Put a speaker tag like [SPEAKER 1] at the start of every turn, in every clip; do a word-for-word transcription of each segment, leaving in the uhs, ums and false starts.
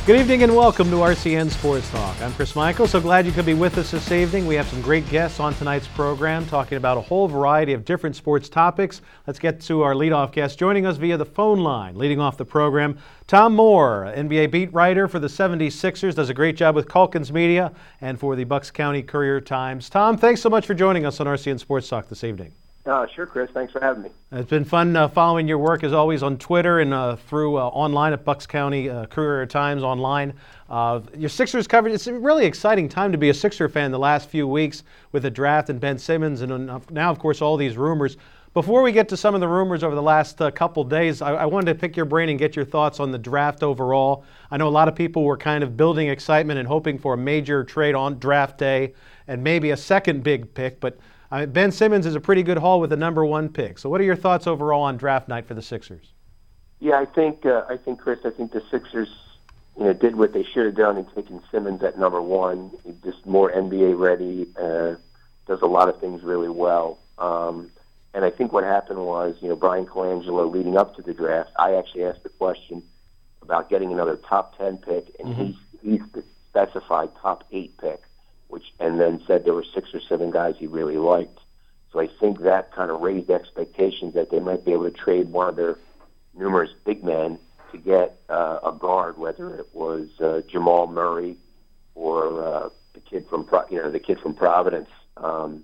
[SPEAKER 1] Good evening and welcome to R C N Sports Talk. I'm Chris Michael, so glad you could be with us this evening. We have some great guests on tonight's program talking about a whole variety of different sports topics. Let's get to our leadoff guest joining us via the phone line. Leading off the program, Tom Moore, N B A beat writer for the seventy-sixers, does a great job with Calkins Media and for the Bucks County Courier-Times. Tom, thanks so much for joining us on R C N Sports Talk this evening.
[SPEAKER 2] Uh, sure, Chris. Thanks for having me.
[SPEAKER 1] It's been fun uh, following your work, as always, on Twitter and uh, through uh, online at Bucks County uh, Courier-Times online. Uh, your Sixers coverage, it's a really exciting time to be a Sixer fan the last few weeks with the draft and Ben Simmons and uh, now, of course, all these rumors. Before we get to some of the rumors over the last uh, couple days, I, I wanted to pick your brain and get your thoughts on the draft overall. I know a lot of people were kind of building excitement and hoping for a major trade on draft day and maybe a second big pick, but I mean, Ben Simmons is a pretty good haul with the number one pick. So what are your thoughts overall on draft night for the Sixers?
[SPEAKER 2] Yeah, I think, uh, I think, Chris, I think the Sixers, you know, did what they should have done in taking Simmons at number one. He's just more N B A ready, uh, does a lot of things really well. Um, and I think what happened was, you know, Brian Colangelo leading up to the draft, I actually asked the question about getting another top ten pick, and mm-hmm. he, he specified top eight pick. Which and then said there were six or seven guys he really liked. So I think that kind of raised expectations that they might be able to trade one of their numerous big men to get uh, a guard, whether it was uh, Jamal Murray or uh, the kid from Pro- you know the kid from Providence. Um,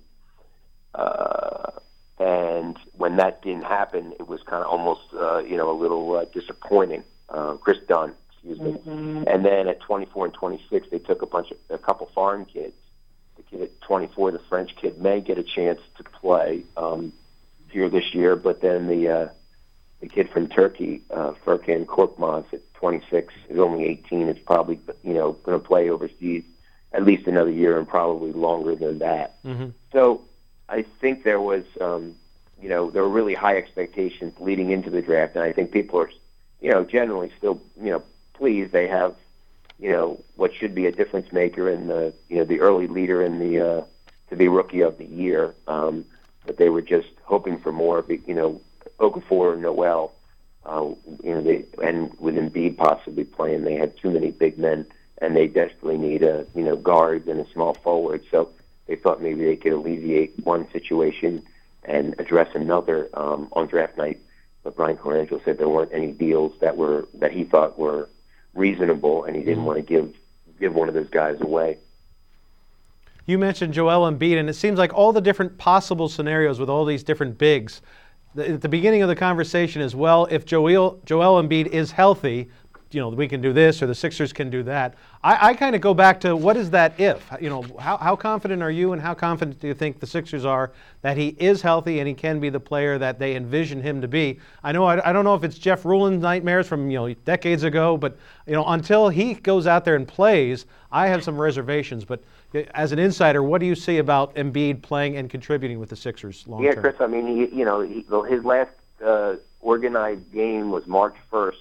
[SPEAKER 2] uh, and when that didn't happen, it was kind of almost uh, you know a little uh, disappointing. Uh, Chris Dunn. Excuse me. Mm-hmm. And then at twenty-four and twenty-six, they took a bunch of a couple foreign kids. The kid at twenty-four, the French kid, may get a chance to play um, here this year, but then the uh, the kid from Turkey, uh, Furkan Korkmaz, at twenty-six, is only eighteen. Is probably you know going to play overseas at least another year and probably longer than that. Mm-hmm. So I think there was um, you know there were really high expectations leading into the draft, and I think people are you know generally still you know. pleased they have, you know, what should be a difference maker and the, you know, the early leader in the uh, to be rookie of the year. Um, but they were just hoping for more. You know, Okafor, Noel, uh, you know, they and with Embiid possibly playing, they had too many big men, and they desperately need a, you know, guards and a small forward. So they thought maybe they could alleviate one situation and address another um, on draft night. But Brian Colangelo said there weren't any deals that were that he thought were reasonable, and he didn't want to give give one of those guys away.
[SPEAKER 1] You mentioned Joel Embiid, and it seems like all the different possible scenarios with all these different bigs. The, at the beginning of the conversation as well, if Joel Joel Embiid is healthy, you know, we can do this or the Sixers can do that. I, I kind of go back to what is that if? You know, how, how confident are you and how confident do you think the Sixers are that he is healthy and he can be the player that they envision him to be? I know I, I don't know if it's Jeff Ruland's nightmares from, you know, decades ago, but, you know, until he goes out there and plays, I have some reservations. But as an insider, what do you see about Embiid playing and contributing with the Sixers long term?
[SPEAKER 2] Yeah, Chris, I mean, he, you know, he, his last uh, organized game was March first.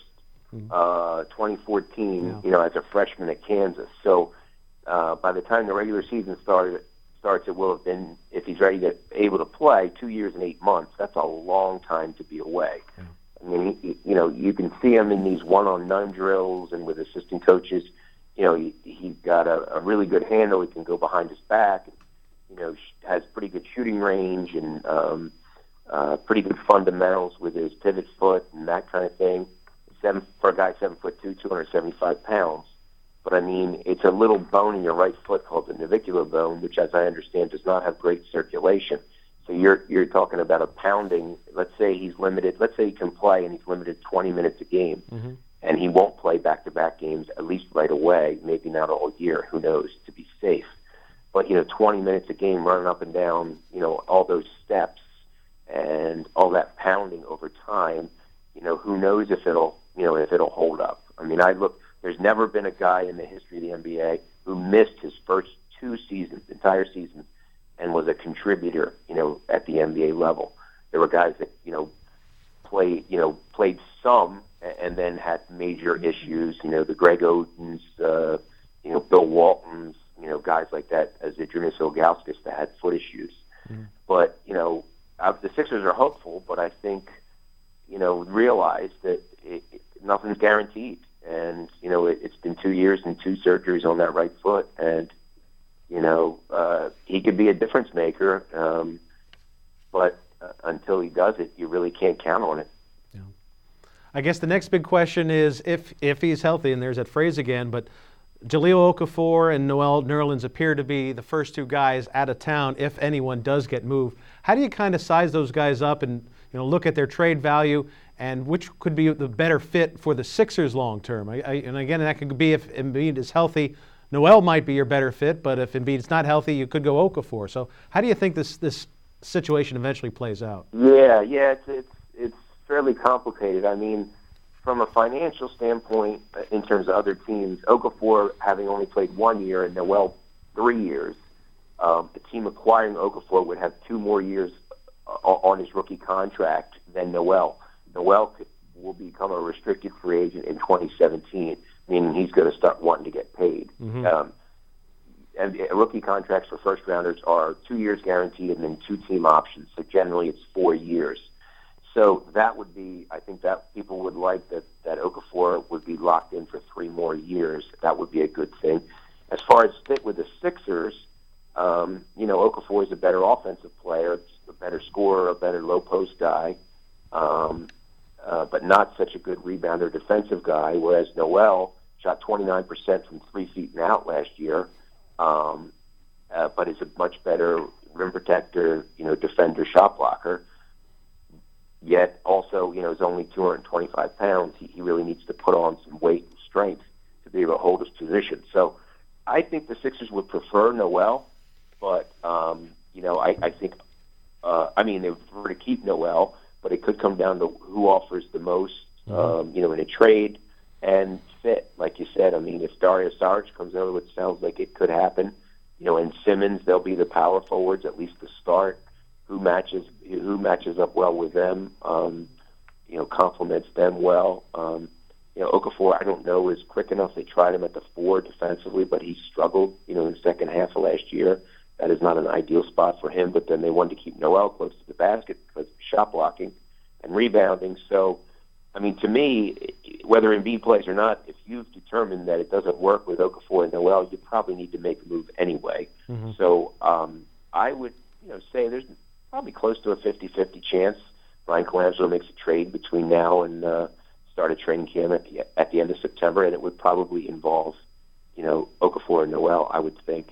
[SPEAKER 2] Uh, twenty fourteen, yeah. you know, as a freshman at Kansas. So uh, by the time the regular season started, starts, it will have been, if he's ready to able to play, two years and eight months. That's a long time to be away. Yeah. I mean, he, you know, you can see him in these one-on-none drills and with assistant coaches. You know, he, he's got a, a really good handle. He can go behind his back. You know, has pretty good shooting range and um, uh, pretty good fundamentals with his pivot foot and that kind of thing. Seven, for a guy seven foot two, two hundred seventy-five pounds. But I mean, it's a little bone in your right foot called the navicular bone, which, as I understand, does not have great circulation. So you're you're talking about a pounding. Let's say he's limited. Let's say he can play and he's limited twenty minutes a game, mm-hmm. and he won't play back-to-back games at least right away. Maybe not all year. Who knows? To be safe, but you know, twenty minutes a game, running up and down, you know, all those steps and all that pounding over time. You know, who knows if it'll you know, if it'll hold up. I mean, I look, there's never been a guy in the history of the N B A who missed his first two seasons, entire seasons, and was a contributor, you know, at the N B A level. There were guys that, you know, played, you know, played some and then had major issues, you know, the Greg Odens, uh, you know, Bill Waltons, you know, guys like that, as Adrinas Ilgauskas that had foot issues. Mm. But, you know, uh, the Sixers are hopeful, but I think, you know, realize that it, it, nothing's guaranteed. and you know it, it's been two years and two surgeries on that right foot, and you know uh, he could be a difference maker, um, but uh, until he does it, you really can't count on it.
[SPEAKER 1] Yeah. I guess the next big question is if if he's healthy, and there's that phrase again, but Jahlil Okafor and Noel Nerlens appear to be the first two guys out of town if anyone does get moved. How do you kind of size those guys up and you know look at their trade value and which could be the better fit for the Sixers long term? I, I, and again, that could be if Embiid is healthy. Noel might be your better fit, but if Embiid is not healthy, you could go Okafor. So how do you think this this situation eventually plays out?
[SPEAKER 2] Yeah, yeah, it's it's it's fairly complicated. I mean, from a financial standpoint, in terms of other teams, Okafor having only played one year and Noel three years, um, the team acquiring Okafor would have two more years on his rookie contract than Noel. Noel will become a restricted free agent in twenty seventeen, meaning he's going to start wanting to get paid. Mm-hmm. Um, and rookie contracts for first rounders are two years guaranteed and then two team options. So generally, it's four years. So that would be, I think that people would like that, that Okafor would be locked in for three more years. That would be a good thing. As far as fit with the Sixers, um, you know, Okafor is a better offensive player, a better scorer, a better low post guy, um, uh, but not such a good rebounder defensive guy, whereas Noel shot twenty-nine percent from three feet and out last year, um, uh, but is a much better rim protector, you know, defender, shot blocker. Yet also, you know, is only two hundred twenty-five pounds. He, he really needs to put on some weight and strength to be able to hold his position. So I think the Sixers would prefer Noel, but, um, you know, I, I think, uh, I mean, they would prefer to keep Noel, but it could come down to who offers the most, mm-hmm. um, you know, in a trade and fit. Like you said, I mean, if Dario Saric comes over, which sounds like it could happen, you know, and Simmons, they'll be the power forwards, at least to start. Who matches who matches up well with them, um, you know, complements them well. Um, you know, Okafor, I don't know, is quick enough. They tried him at the four defensively, but he struggled, you know, in the second half of last year. That is not an ideal spot for him, but then they wanted to keep Noel close to the basket because of shot blocking and rebounding. So, I mean, to me, whether Embiid plays or not, if you've determined that it doesn't work with Okafor and Noel, you probably need to make a move anyway. Mm-hmm. So um, I would, you know, say there's probably close to a fifty-fifty chance Brian Colangelo makes a trade between now and uh, start a training camp at the, at the end of September, and it would probably involve, you know, Okafor and Noel, I would think.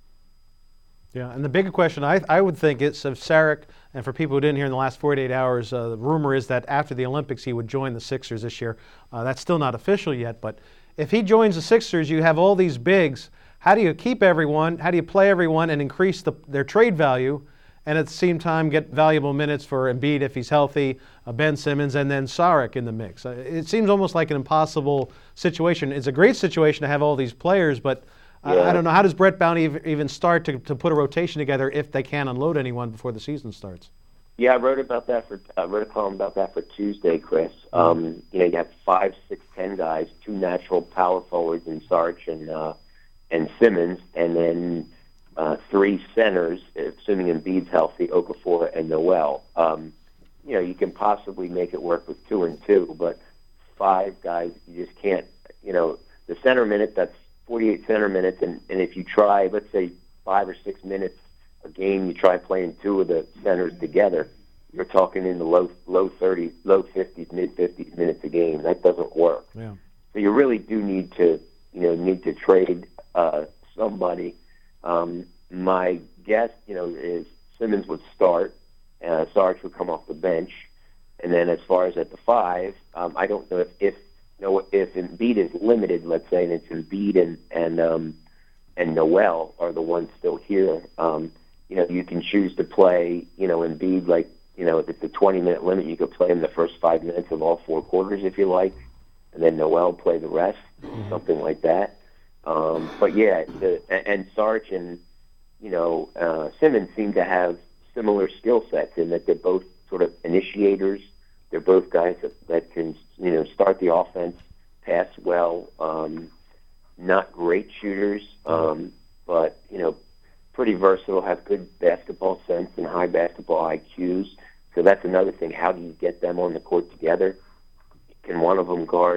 [SPEAKER 1] Yeah, and the bigger question I I would think is of Saric, and for people who didn't hear in the last forty-eight hours, uh, the rumor is that after the Olympics he would join the Sixers this year. Uh, that's still not official yet, but if he joins the Sixers, you have all these bigs. How do you keep everyone? How do you play everyone and increase the, their trade value? And at the same time get valuable minutes for Embiid if he's healthy, uh, Ben Simmons, and then Saric in the mix. Uh, it seems almost like an impossible situation. It's a great situation to have all these players, but uh, yeah. I don't know, how does Brett Bounty even start to, to put a rotation together if they can't unload anyone before the season starts?
[SPEAKER 2] Yeah, I wrote about that for I wrote a column about that for Tuesday, Chris. Um, you know, you have five, six, ten guys, two natural power forwards in Saric and uh, and Simmons, and then Uh, three centers, assuming Embiid's healthy, Okafor and Noel. Um, you know, you can possibly make it work with two and two, but five guys, you just can't, you know, the center minute, that's forty-eight center minutes, and, and if you try, let's say, five or six minutes a game, you try playing two of the centers together, you're talking in the low low thirties, low fifties, mid fifties minutes a game. That doesn't work.
[SPEAKER 1] Yeah.
[SPEAKER 2] So you really do need to, you know, need to trade uh, somebody. Um, my guess, you know, is Simmons would start, uh, Sarge would come off the bench, and then as far as at the five, um, I don't know if, if you know if Embiid is limited, let's say, and it's Embiid and and um, and Noel are the ones still here. Um, you know, you can choose to play, you know, Embiid like, you know, if it's a twenty-minute limit, you could play him the first five minutes of all four quarters if you like, and then Noel play the rest, mm-hmm. something like that. Um, but yeah, the, and Sarge and you know uh, Simmons seem to have similar skill sets in that they're both sort of initiators. They're both guys that, that can you know start the offense, pass well. Um, not great shooters, um, but you know pretty versatile. Have good basketball sense and high basketball I Qs. So that's another thing. How do you get them on the court together? Can one of them guard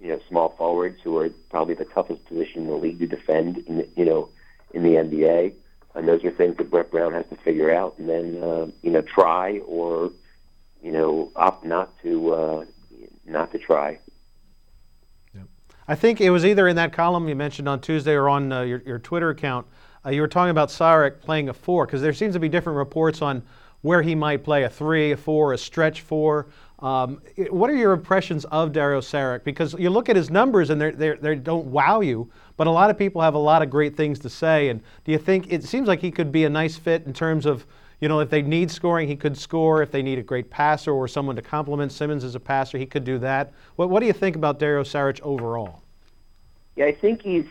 [SPEAKER 2] you know, small forwards who are probably the toughest position in the league to defend, in the, you know, in the N B A. And those are things that Brett Brown has to figure out and then, uh, you know, try or, you know, opt not to, uh, not to try.
[SPEAKER 1] Yep. I think it was either in that column you mentioned on Tuesday or on uh, your, your Twitter account, uh, you were talking about Saric playing a four, because there seems to be different reports on where he might play, a three, a four, a stretch four. Um, what are your impressions of Dario Saric? Because you look at his numbers and they they don't wow you, but a lot of people have a lot of great things to say. And do you think it seems like he could be a nice fit in terms of, you know, if they need scoring, he could score. If they need a great passer or someone to complement Simmons as a passer, he could do that. What What do you think about Dario Saric overall?
[SPEAKER 2] Yeah, I think he's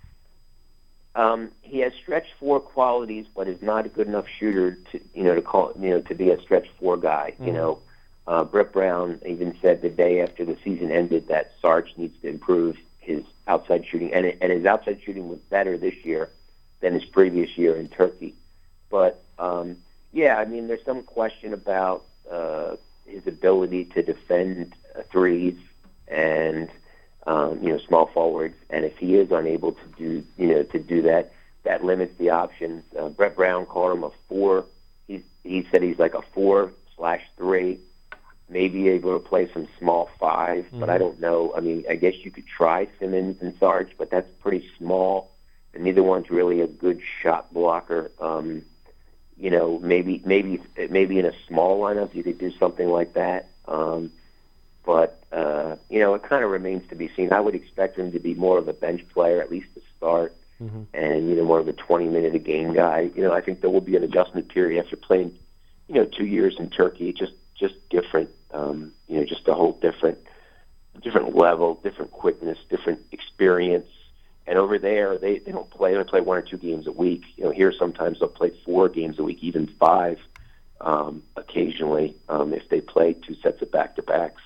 [SPEAKER 2] um, he has stretch four qualities, but is not a good enough shooter to you know to call you know to be a stretch four guy. Mm-hmm. You know. Uh, Brett Brown even said the day after the season ended that Sarge needs to improve his outside shooting, and, it, and his outside shooting was better this year than his previous year in Turkey. But, um, yeah, I mean, there's some question about uh, his ability to defend uh, threes and, um, you know, small forwards. And if he is unable to do, you know, to do that, that limits the options. Uh, Brett Brown called him a four. He's, he said he's like a four slash three. Maybe able to play some small five, mm-hmm. but I don't know. I mean, I guess you could try Simmons and Sarge, but that's pretty small, and neither one's really a good shot blocker. Um, you know, maybe maybe maybe in a small lineup you could do something like that. Um, but uh, you know, it kind of remains to be seen. I would expect him to be more of a bench player, at least to start, mm-hmm. and you know, more of a twenty-minute a game guy. You know, I think there will be an adjustment period after playing, you know, two years in Turkey. Just just different. Um, you know, just a whole different, different level, different quickness, different experience. And over there, they, they don't play. They play one or two games a week. You know, here sometimes they'll play four games a week, even five, um, occasionally um, if they play two sets of back-to-backs.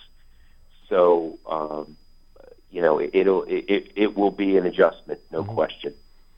[SPEAKER 2] So, um, you know, it, it'll it, it will be an adjustment, no mm-hmm. question.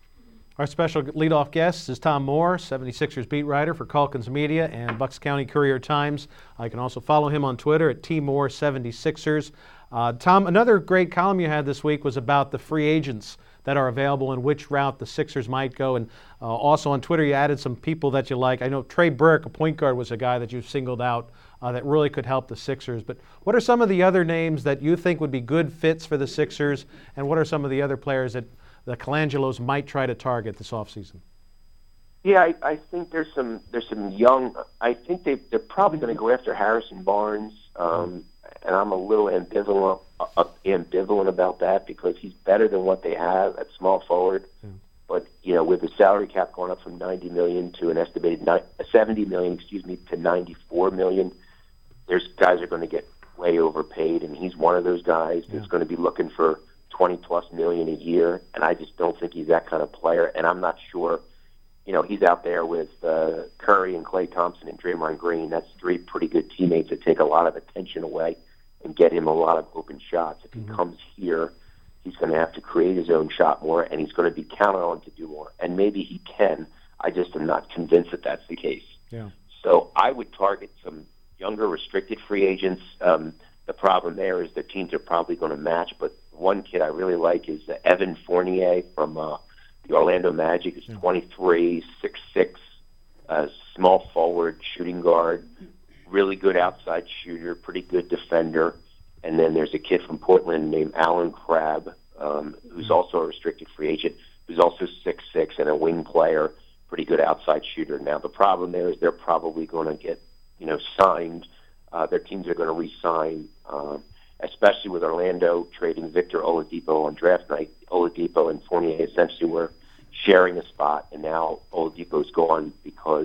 [SPEAKER 1] Our special leadoff guest is Tom Moore, seventy-sixers beat writer for Calkins Media and Bucks County Courier-Times. I can also follow him on Twitter at T Moore seventy-sixers. Uh, Tom, another great column you had this week was about the free agents that are available and which route the Sixers might go. And uh, also on Twitter, you added some people that you like. I know Trey Burke, a point guard, was a guy that you singled out uh, that really could help the Sixers. But what are some of the other names that you think would be good fits for the Sixers, and what are some of the other players that the Colangelos might try to target this offseason?
[SPEAKER 2] Yeah, I, I think there's some there's some young. I think they they're probably going to go after Harrison Barnes, um, and I'm a little ambivalent uh, ambivalent about that because he's better than what they have at small forward. Yeah. But you know, with the salary cap going up from ninety million to an estimated seventy million, excuse me, to ninety-four million, there's guys are going to get way overpaid, and he's one of those guys yeah. that's going to be looking for twenty plus million a year, and I just don't think he's that kind of player. And I'm not sure, you know, he's out there with uh, Curry and Klay Thompson and Draymond Green. That's three pretty good teammates that take a lot of attention away and get him a lot of open shots. If mm-hmm. he comes here, he's going to have to create his own shot more, and he's going to be counted on to do more. And maybe he can. I just am not convinced that that's the case.
[SPEAKER 1] Yeah.
[SPEAKER 2] So I would target some younger restricted free agents. Um, the problem there is the teams are probably going to match, but one kid I really like is uh, Evan Fournier from uh, the Orlando Magic. He's twenty-three, six six, uh, small forward, shooting guard, really good outside shooter, pretty good defender. And then there's a kid from Portland named Alan Crabb, um, who's also a restricted free agent, who's also six six and a wing player, pretty good outside shooter. Now, the problem there is they're probably going to get, you know, signed. Uh, their teams are going to re-sign, um, especially with Orlando trading Victor Oladipo on draft night. Oladipo and Fournier essentially were sharing a spot, and now Oladipo's gone because,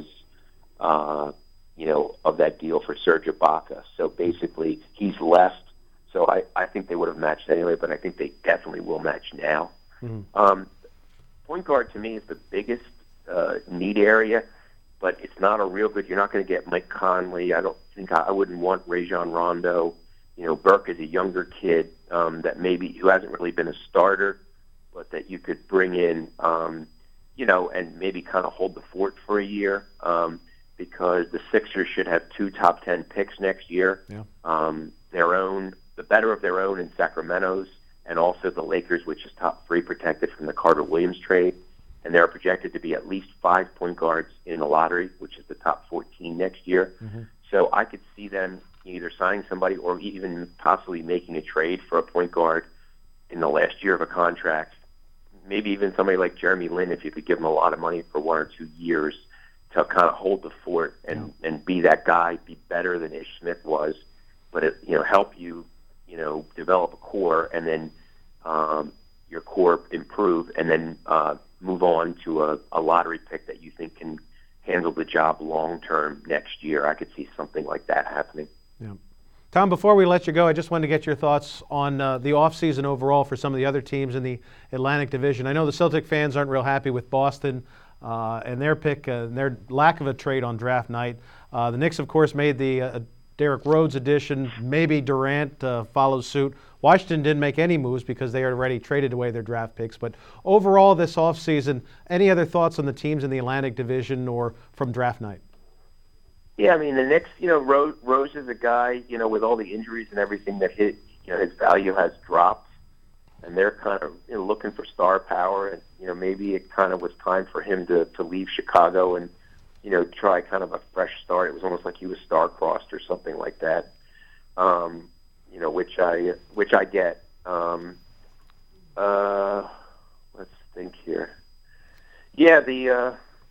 [SPEAKER 2] uh, you know, of that deal for Serge Ibaka. So basically, he's left. So I, I think they would have matched anyway, but I think they definitely will match now. Mm-hmm. Um, point guard, to me, is the biggest uh, need area, but it's not a real good. You're not going to get Mike Conley. I don't think I, I wouldn't want Rajon Rondo. You know, Burke is a younger kid um, that maybe who hasn't really been a starter, but that you could bring in, um, you know, and maybe kind of hold the fort for a year um, because the Sixers should have two top ten picks next year.
[SPEAKER 1] Yeah.
[SPEAKER 2] Um, their own, the better of their own in Sacramento's, and also the Lakers, which is top three protected from the Carter-Williams trade. And they're projected to be at least five point guards in the lottery, which is the top fourteen next year. Mm-hmm. So I could see them either signing somebody or even possibly making a trade for a point guard in the last year of a contract. Maybe even somebody like Jeremy Lin, if you could give him a lot of money for one or two years to kind of hold the fort and, yeah. and be that guy, be better than Ish Smith was, but it, you know, help you, you know, develop a core and then um, your core improve and then uh, move on to a, a lottery pick that you think can handle the job long term next year. I could see something like that happening.
[SPEAKER 1] Yeah. Tom, before we let you go, I just wanted to get your thoughts on uh, the offseason overall for some of the other teams in the Atlantic Division. I know the Celtic fans aren't real happy with Boston uh, and their pick, uh, their lack of a trade on draft night. Uh, the Knicks, of course, made the uh, Derrick Rose addition. Maybe Durant uh, follows suit. Washington didn't make any moves because they already traded away their draft picks. But overall this offseason, any other thoughts on the teams in the Atlantic Division or from draft night?
[SPEAKER 2] Yeah, I mean, the Knicks, you know, Rose, Rose is a guy, you know, with all the injuries and everything that hit, you know, his value has dropped. And they're kind of you know, looking for star power. And, you know, maybe it kind of was time for him to, to leave Chicago and, you know, try kind of a fresh start. It was almost like he was star-crossed or something like that, um, you know, which I which I get. Um, uh, let's think here. Yeah, the... Uh,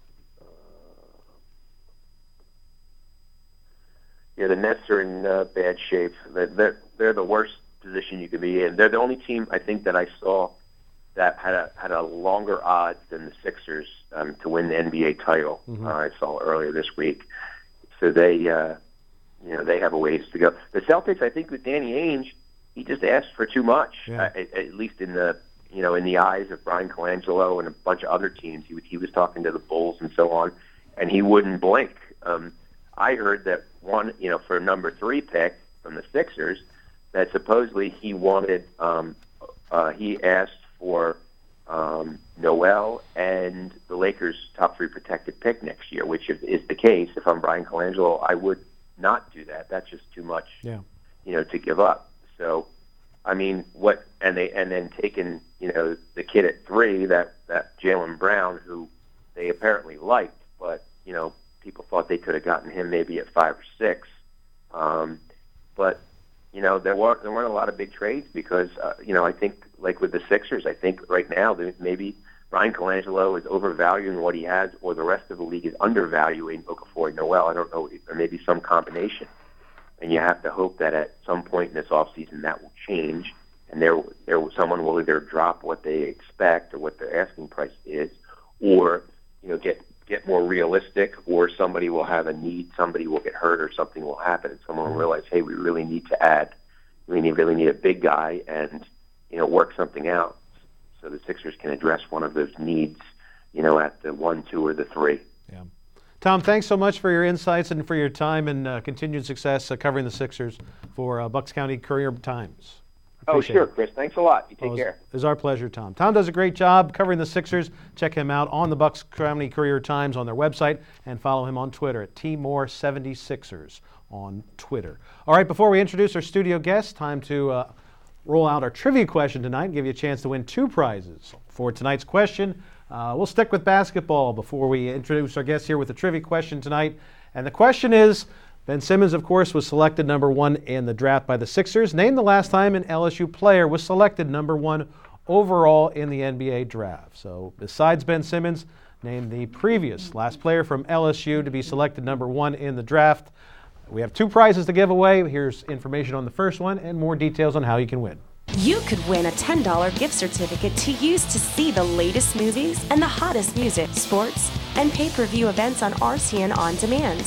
[SPEAKER 2] Yeah, the Nets are in uh, bad shape. They're, they're, they're the worst position you could be in. They're the only team, I think, that I saw that had a had a longer odds than the Sixers um, to win the N B A title. Mm-hmm. uh, I saw earlier this week. So they, uh, you know, they have a ways to go. The Celtics, I think, with Danny Ainge, he just asked for too much. Yeah. Uh, at, at least in the, you know, in the eyes of Brian Colangelo and a bunch of other teams. He he was talking to the Bulls and so on, and he wouldn't blink. Um, I heard that one, you know, for a number three pick from the Sixers, that supposedly he wanted, um, uh, he asked for um, Noel and the Lakers' top three protected pick next year, which if, is the case. If I'm Brian Colangelo, I would not do that. That's just too much, yeah. you know, to give up. So, I mean, what, and they, and then taking, you know, the kid at three, that, that Jaylen Brown, who they apparently liked, but, you know, people thought they could have gotten him maybe at five or six. Um, but, you know, there weren't, there weren't a lot of big trades because, uh, you know, I think, like with the Sixers, I think right now maybe Brian Colangelo is overvaluing what he has or the rest of the league is undervaluing Okafor and Noel. I don't know, or maybe some combination. And you have to hope that at some point in this offseason that will change and there, there someone will either drop what they expect or what their asking price is or, you know, get get more realistic, or somebody will have a need, somebody will get hurt, or something will happen, and someone will realize, hey, we really need to add, we need, really need a big guy, and, you know, work something out so the Sixers can address one of those needs, you know, at the one, two, or the three.
[SPEAKER 1] Yeah. Tom, thanks so much for your insights and for your time and uh, continued success uh, covering the Sixers for uh, Bucks County Courier-Times.
[SPEAKER 2] Oh, sure, it. Chris. Thanks a lot. You take
[SPEAKER 1] well,
[SPEAKER 2] care.
[SPEAKER 1] It was our pleasure, Tom. Tom does a great job covering the Sixers. Check him out on the Bucks County Courier-Times on their website and follow him on Twitter at T Moore seventy-sixers on Twitter. All right, before we introduce our studio guest, time to uh, roll out our trivia question tonight and give you a chance to win two prizes. For tonight's question, uh, we'll stick with basketball before we introduce our guest here with the trivia question tonight. And the question is, Ben Simmons, of course, was selected number one in the draft by the Sixers. Name the last time an L S U player was selected number one overall in the N B A draft. So besides Ben Simmons, name the previous last player from L S U to be selected number one in the draft. We have two prizes to give away. Here's information on the first one and more details on how you can win.
[SPEAKER 3] You could win a ten dollars gift certificate to use to see the latest movies and the hottest music, sports, and pay-per-view events on R C N On Demand.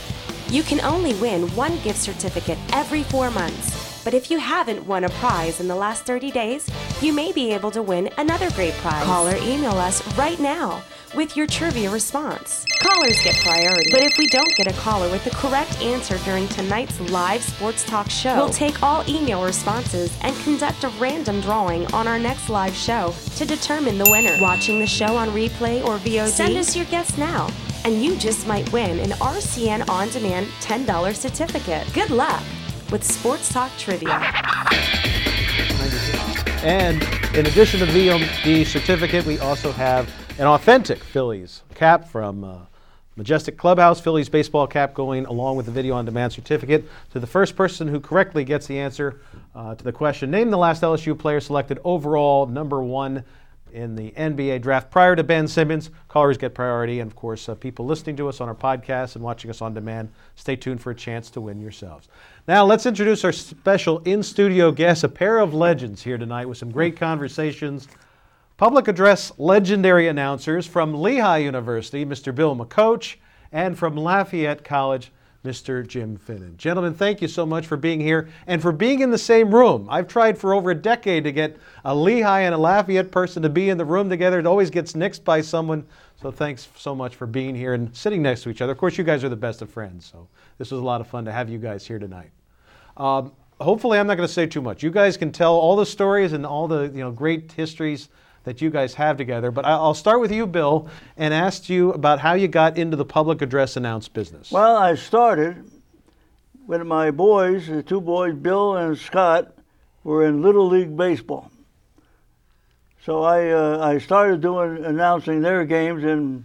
[SPEAKER 3] You can only win one gift certificate every four months, but if you haven't won a prize in the last thirty days, you may be able to win another great prize. Call or email us right now with your trivia response. Callers get priority, but if we don't get a caller with the correct answer during tonight's live sports talk show, we'll take all email responses and conduct a random drawing on our next live show to determine the winner. Watching the show on replay or V O D? Send us your guess now, and you just might win an R C N On Demand ten dollars certificate. Good luck with Sports Talk Trivia.
[SPEAKER 1] And in addition to the V O D certificate, we also have an authentic Phillies cap from uh, Majestic Clubhouse, Phillies baseball cap, going along with the video on demand certificate to the first person who correctly gets the answer uh, to the question. Name the last L S U player selected overall number one in the N B A draft prior to Ben Simmons. Callers get priority, and of course, uh, people listening to us on our podcast and watching us on demand, stay tuned for a chance to win yourselves. Now, let's introduce our special in-studio guests, a pair of legends here tonight with some great conversations. Public address legendary announcers from Lehigh University, Mister Bill McCoach, and from Lafayette College, Mister Jim Finnan. Gentlemen, thank you so much for being here and for being in the same room. I've tried for over a decade to get a Lehigh and a Lafayette person to be in the room together. It always gets nixed by someone. So thanks so much for being here and sitting next to each other. Of course, you guys are the best of friends, so this was a lot of fun to have you guys here tonight. Um, hopefully, I'm not going to say too much. You guys can tell all the stories and all the you know great histories that you guys have together. But I'll start with you, Bill, and ask you about how you got into the public address announce business.
[SPEAKER 4] Well, I started when my boys, the two boys, Bill and Scott, were in Little League Baseball. So I uh, I started doing announcing their games, and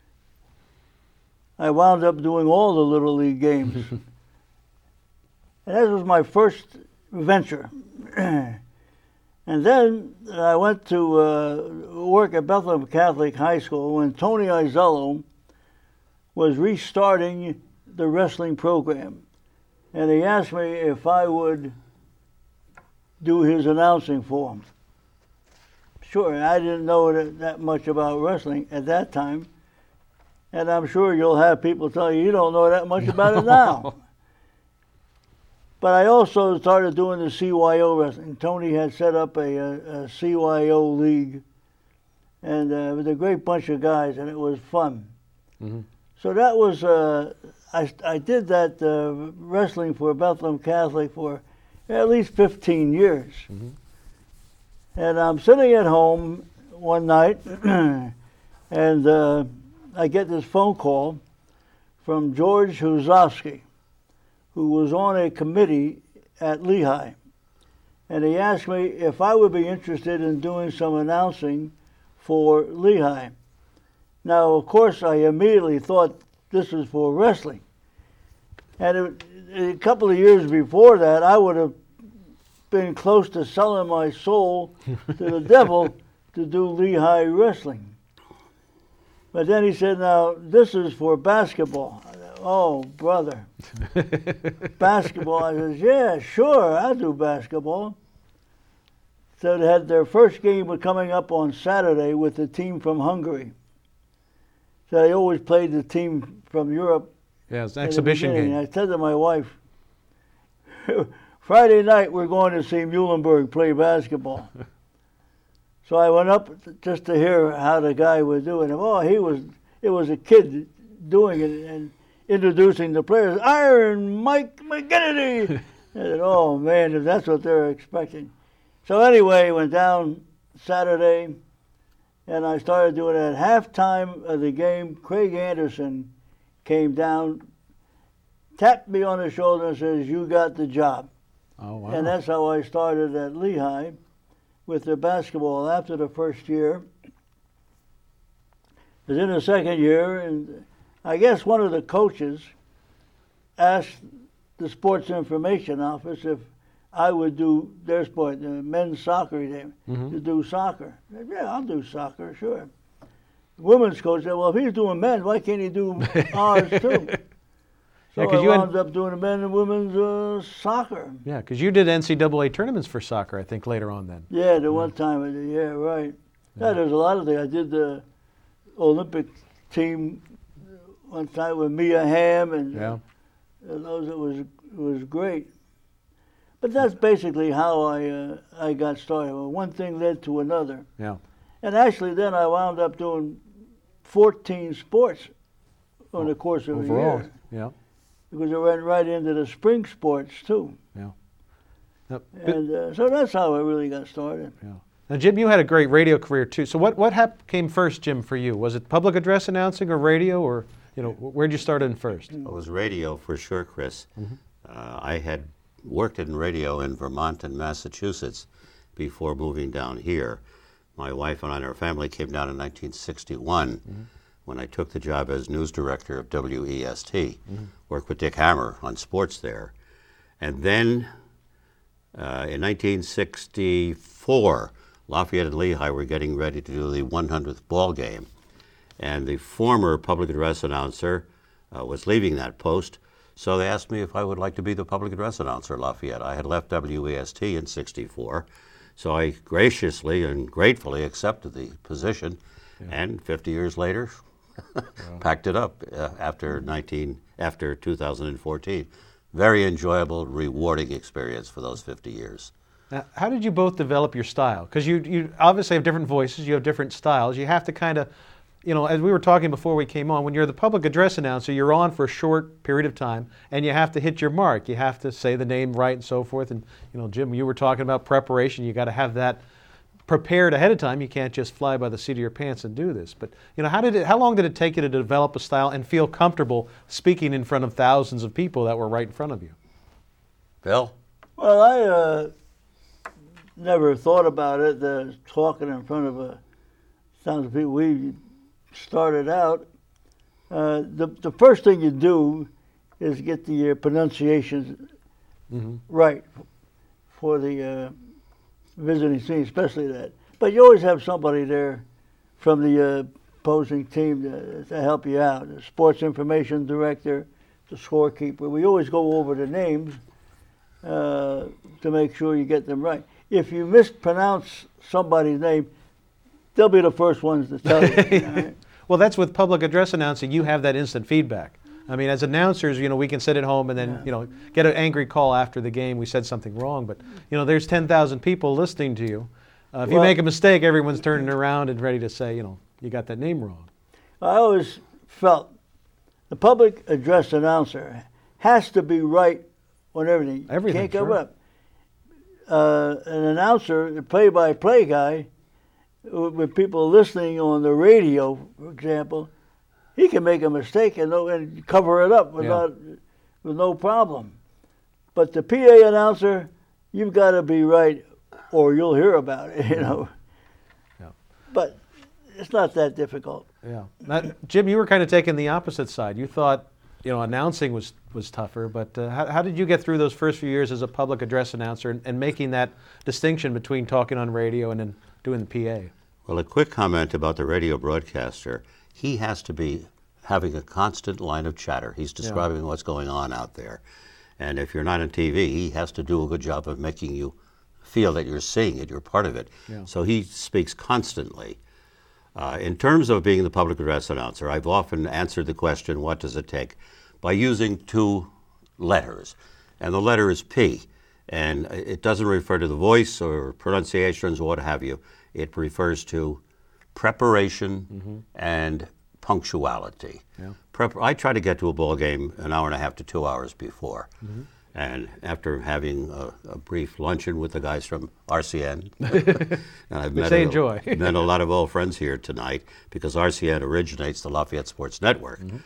[SPEAKER 4] I wound up doing all the Little League games. And that was my first venture. And then I went to uh, work at Bethlehem Catholic High School when Tony Izello was restarting the wrestling program. And he asked me if I would do his announcing for him. Sure, I didn't know that, that much about wrestling at that time. And I'm sure you'll have people tell you, you don't know that much about it now. But I also started doing the C Y O wrestling. Tony had set up a, a, a C Y O league, and uh, it was a great bunch of guys, and it was fun. Mm-hmm. So that was, uh, I, I did that uh, wrestling for Bethlehem Catholic for at least fifteen years. Mm-hmm. And I'm sitting at home one night, and uh, I get this phone call from George Huzovsky, who was on a committee at Lehigh. And he asked me if I would be interested in doing some announcing for Lehigh. Now, of course, I immediately thought this was for wrestling. And it, a couple of years before that, I would have been close to selling my soul to the devil to do Lehigh wrestling. But then he said, now, this is for basketball. Oh, brother. Basketball. I said, yeah, sure, I'll do basketball. So they had their first game was coming up on Saturday with the team from Hungary. So they always played the team from Europe.
[SPEAKER 1] Yeah, it's an exhibition game.
[SPEAKER 4] I said to my wife, Friday night we're going to see Muhlenberg play basketball. So I went up just to hear how the guy was doing it. Oh, he was, it was a kid doing it, and introducing the players, Iron Mike McGinnity. I said, oh man, if that's what they're expecting. So anyway, went down Saturday, and I started doing it at halftime of the game. Craig Anderson came down, tapped me on the shoulder and says, you got the job.
[SPEAKER 1] Oh, wow.
[SPEAKER 4] And that's how I started at Lehigh with the basketball after the first year. It was in the second year, and I guess one of the coaches asked the Sports Information Office if I would do their sport, the men's soccer team, mm-hmm. to do soccer. I said, yeah, I'll do soccer, sure. The women's coach said, well, if he's doing men, why can't he do ours too? So yeah, I
[SPEAKER 1] you
[SPEAKER 4] wound
[SPEAKER 1] had... up
[SPEAKER 4] doing the men and women's uh, soccer.
[SPEAKER 1] Yeah, because you did N C double A tournaments for soccer, I think, later on then.
[SPEAKER 4] Yeah, the mm-hmm. one time I did, yeah, right. Yeah, yeah, there's a lot of things. I did the Olympic team one time with Mia Hamm, and
[SPEAKER 1] yeah.
[SPEAKER 4] uh, those it was it was great. But that's basically how I uh, I got started. Well, one thing led to another.
[SPEAKER 1] Yeah.
[SPEAKER 4] And actually, then I wound up doing fourteen sports on the course of
[SPEAKER 1] Overall,
[SPEAKER 4] a year.
[SPEAKER 1] Yeah.
[SPEAKER 4] Because I went right into the spring sports too.
[SPEAKER 1] Yeah. Now,
[SPEAKER 4] and uh, so that's how I really got started.
[SPEAKER 1] Yeah. Now, Jim, you had a great radio career too. So what what hap- came first, Jim, for you? Was it public address announcing or radio, or you know, where'd you start in first?
[SPEAKER 5] It was radio for sure, Chris. Mm-hmm. uh, I had worked in radio in Vermont and Massachusetts, before moving down here. My wife and I and our family came down in nineteen sixty-one mm-hmm. when I took the job as news director of W E S T, mm-hmm. worked with Dick Hammer on sports there. And then uh, in nineteen sixty-four, Lafayette and Lehigh were getting ready to do the one hundredth ball game. And the former public address announcer uh, was leaving that post, so they asked me if I would like to be the public address announcer at Lafayette. I had left W E S T in sixty-four, so I graciously and gratefully accepted the position, yeah. and fifty years later, wow. packed it up uh, after nineteen after two thousand fourteen. Very enjoyable, rewarding experience for those fifty years.
[SPEAKER 1] Now, how did you both develop your style? Because you you obviously have different voices, you have different styles. You have to kind of, you know, as we were talking before we came on, when you're the public address announcer, you're on for a short period of time, and you have to hit your mark. You have to say the name right and so forth. And, you know, Jim, you were talking about preparation. You got to have that prepared ahead of time. You can't just fly by the seat of your pants and do this. But, you know, how did it, how long did it take you to develop a style and feel comfortable speaking in front of thousands of people that were right in front of you?
[SPEAKER 5] Bill?
[SPEAKER 4] Well, I uh, never thought about it, uh, talking in front of a thousands of people. We started out, uh, the, the first thing you do is get the uh, pronunciations mm-hmm. right for the uh, visiting team, especially that. But you always have somebody there from the uh, opposing team to, to help you out. The sports information director, the scorekeeper. We always go over the names uh, to make sure you get them right. If you mispronounce somebody's name, they'll be the first ones to tell you. You know, right?
[SPEAKER 1] Well, that's with public address announcing. You have that instant feedback. I mean, as announcers, you know, we can sit at home and then, yeah. you know, get an angry call after the game. We said something wrong, but you know, there's ten thousand people listening to you. Uh, if well, you make a mistake, everyone's turning around and ready to say, you know, you got that name wrong.
[SPEAKER 4] I always felt the public address announcer has to be right on everything.
[SPEAKER 1] Everything.
[SPEAKER 4] Can't
[SPEAKER 1] sure.
[SPEAKER 4] go up. Uh, an announcer, the play-by-play guy, with people listening on the radio, for example, he can make a mistake and, no, and cover it up without, yeah. with no problem. But the P A announcer, you've got to be right, or you'll hear about it. You know. Yeah. But it's not that difficult.
[SPEAKER 1] Yeah. Now, Jim, you were kind of taking the opposite side. You thought, you know, announcing was was tougher. But uh, how, how did you get through those first few years as a public address announcer and, and making that distinction between talking on radio and then doing the P A?
[SPEAKER 5] Well, a quick comment about the radio broadcaster. He has to be having a constant line of chatter. He's describing yeah. what's going on out there. And if you're not on T V, he has to do a good job of making you feel that you're seeing it, you're part of it. Yeah. So he speaks constantly. Uh, in terms of being the public address announcer, I've often answered the question, what does it take, by using two letters. And the letter is P. And it doesn't refer to the voice or pronunciations or what have you. It refers to preparation mm-hmm. and punctuality. Yeah. Prep- I try to get to a ball game an hour and a half to two hours before. Mm-hmm. And after having a, a brief luncheon with the guys from R C N, and I've met,
[SPEAKER 1] they
[SPEAKER 5] a,
[SPEAKER 1] enjoy.
[SPEAKER 5] met a lot of old friends here tonight because R C N originates the Lafayette Sports Network. Mm-hmm.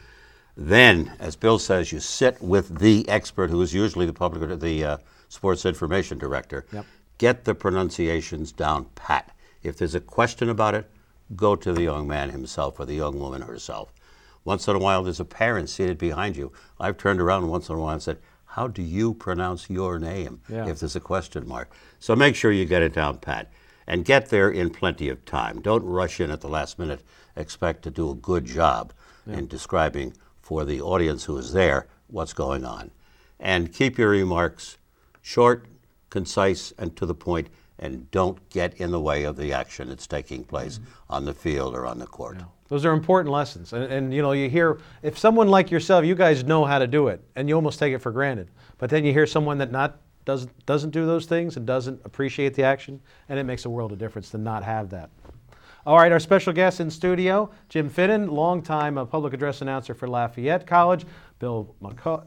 [SPEAKER 5] Then, as Bill says, you sit with the expert who is usually the public, the uh, sports information director. Yep. Get the pronunciations down pat. If there's a question about it, go to the young man himself or the young woman herself. Once in a while, there's a parent seated behind you. I've turned around once in a while and said, how do you pronounce your name yeah. if there's a question mark? So make sure you get it down pat and get there in plenty of time. Don't rush in at the last minute. Expect to do a good job yeah. in describing for the audience who is there what's going on. And keep your remarks short, concise, and to the point, and don't get in the way of the action that's taking place mm-hmm. on the field or on the court. Yeah.
[SPEAKER 1] Those are important lessons. And, and, you know, you hear, if someone like yourself, you guys know how to do it, and you almost take it for granted. But then you hear someone that not doesn't, doesn't do those things and doesn't appreciate the action, and it makes a world of difference to not have that. All right, our special guest in studio, Jim Finnan, longtime uh, public address announcer for Lafayette College. Bill McCall,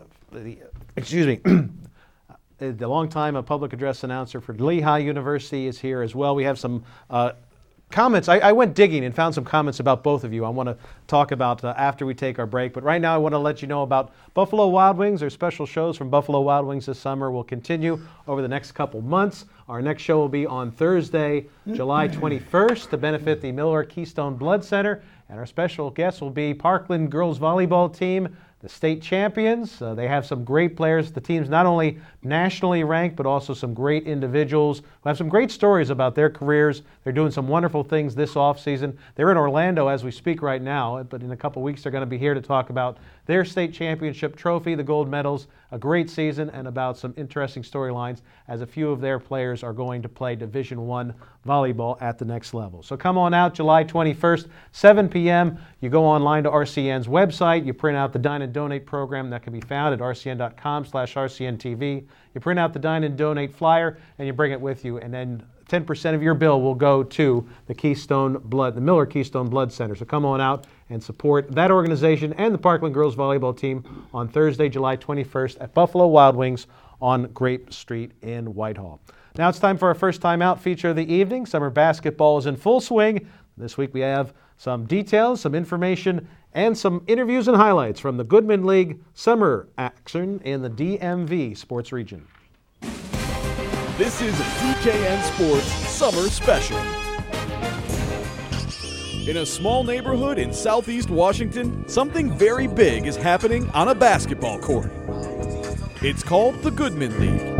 [SPEAKER 1] excuse me, the longtime uh, public address announcer for Lehigh University is here as well. We have some uh, comments. I, I went digging and found some comments about both of you I want to talk about uh, after we take our break. But right now I want to let you know about Buffalo Wild Wings. Their special shows from Buffalo Wild Wings this summer will continue over the next couple months. Our next show will be on Thursday, July twenty-first, to benefit the Miller Keystone Blood Center. And our special guest will be Parkland girls volleyball team, the state champions. Uh, they have some great players. The team's not only nationally ranked, but also some great individuals who have some great stories about their careers. They're doing some wonderful things this offseason. They're in Orlando as we speak right now, but in a couple weeks they're going to be here to talk about their state championship trophy, the gold medals, a great season, and about some interesting storylines as a few of their players are going to play Division One volleyball at the next level. So come on out July twenty-first, seven p.m. You go online to R C N's website. You print out the Dine and Donate program that can be found at R C N dot com slash R C N T V. You print out the Dine and Donate flyer, and you bring it with you, and then ten percent of your bill will go to the Keystone Blood, the Miller Keystone Blood Center. So come on out and support that organization and the Parkland girls volleyball team on Thursday, July twenty-first at Buffalo Wild Wings on Grape Street in Whitehall. Now it's time for our first time out feature of the evening. Summer basketball is in full swing. This week we have some details, some information, and some interviews and highlights from the Goodman League summer action in the D M V sports region.
[SPEAKER 6] This is a D K N Sports Summer Special. In a small neighborhood in southeast Washington, something very big is happening on a basketball court. It's called the Goodman League.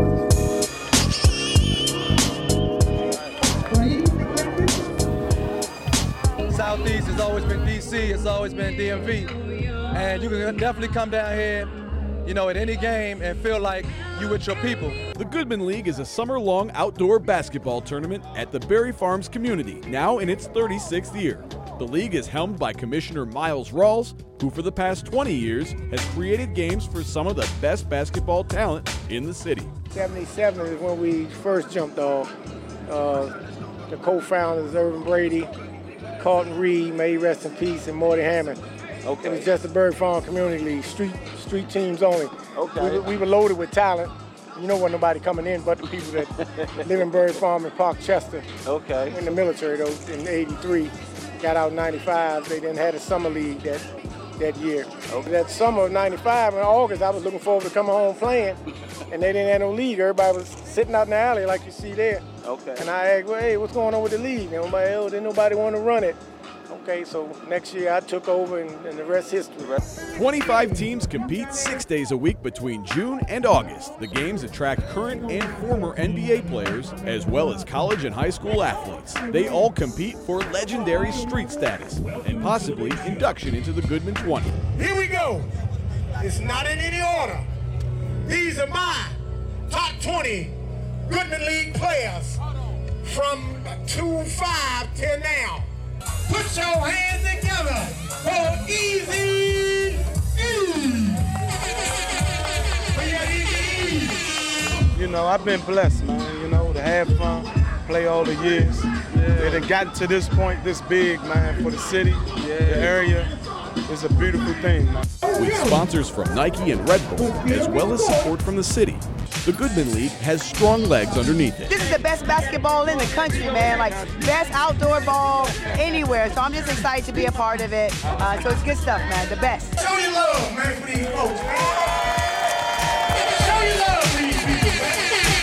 [SPEAKER 7] Southeast has always been D C, it's always been D M V. And you can definitely come down here, you know, at any game and feel like you with your people.
[SPEAKER 6] The Goodman League is a summer-long outdoor basketball tournament at the Berry Farms community, now in its thirty-sixth year. The league is helmed by Commissioner Miles Rawls, who for the past twenty years has created games for some of the best basketball talent in the city.
[SPEAKER 8] seventy-seven is when we first jumped off. Uh, the co-founders, Irvin Brady, Carlton Reed, may he rest in peace, and Morty Hammond.
[SPEAKER 2] Okay.
[SPEAKER 8] It was just the Berry Farm Community League, street street teams only.
[SPEAKER 2] Okay.
[SPEAKER 8] We, were- we were loaded with talent. You know, wasn't nobody coming in but the people that live in Berry Farm and Park Chester.
[SPEAKER 2] Okay.
[SPEAKER 8] In the military, though, in eighty-three. Got out in ninety-five. They then had a summer league that that year.
[SPEAKER 2] Okay.
[SPEAKER 8] That summer of ninety-five, in August, I was looking forward to coming home playing, and they didn't have no league. Everybody was sitting out in the alley like you see there.
[SPEAKER 2] Okay.
[SPEAKER 8] And I asked, well, hey, what's going on with the league? And nobody, oh, didn't nobody want to run it. Okay, so next year I took over, and, and the rest history.
[SPEAKER 6] twenty-five teams compete six days a week between June and August. The games attract current and former N B A players, as well as college and high school athletes. They all compete for legendary street status and possibly induction into the Goodman twenty.
[SPEAKER 9] Here we go. It's not in any order. These are my top twenty Goodman League players from two five till now. Put your hands together for Easy E. For your Easy E.
[SPEAKER 10] You know, I've been blessed, man, you know, to have fun, play all the years. Yeah. They done gotten to this point this big, man, for the city, yeah. The area. It's a beautiful thing, man.
[SPEAKER 6] With sponsors from Nike and Red Bull, as well as support from the city, the Goodman League has strong legs underneath it.
[SPEAKER 11] This is the best basketball in the country, man. Like, best outdoor ball anywhere. So I'm just excited to be a part of it. Uh, so it's good stuff, man. The best.
[SPEAKER 9] Show your love, man, for these folks, man. Show your love for these people, man.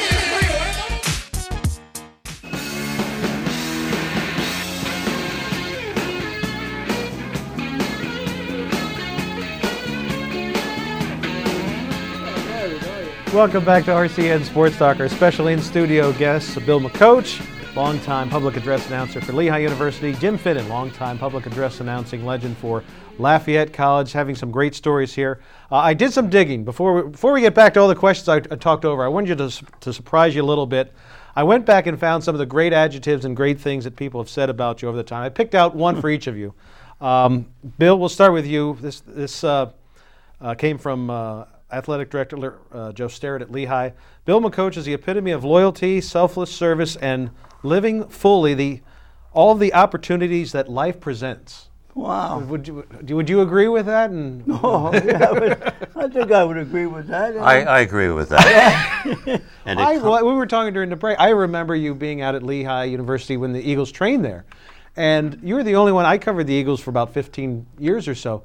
[SPEAKER 1] Welcome back to R C N Sports Talk. Our special in-studio guests, Bill McCoach, longtime public address announcer for Lehigh University, Jim Finnan, longtime public address announcing legend for Lafayette College, having some great stories here. Uh, I did some digging before we, before we get back to all the questions I, I talked over. I wanted you to, to surprise you a little bit. I went back and found some of the great adjectives and great things that people have said about you over the time. I picked out one for each of you. Um, Bill, we'll start with you. This this uh, uh, came from uh, Athletic Director uh, Joe Sterrett at Lehigh. Bill McCoach is the epitome of loyalty, selfless service, and living fully the all of the opportunities that life presents.
[SPEAKER 4] Wow.
[SPEAKER 1] Would you would you agree with that? And
[SPEAKER 4] Oh, yeah, I, would, I think I would agree with that.
[SPEAKER 5] I, I agree with that. And it
[SPEAKER 1] I,
[SPEAKER 5] com-
[SPEAKER 1] well, we were talking during the break. I remember you being out at Lehigh University when the Eagles trained there, and you were the only one. I covered the Eagles for about fifteen years or so.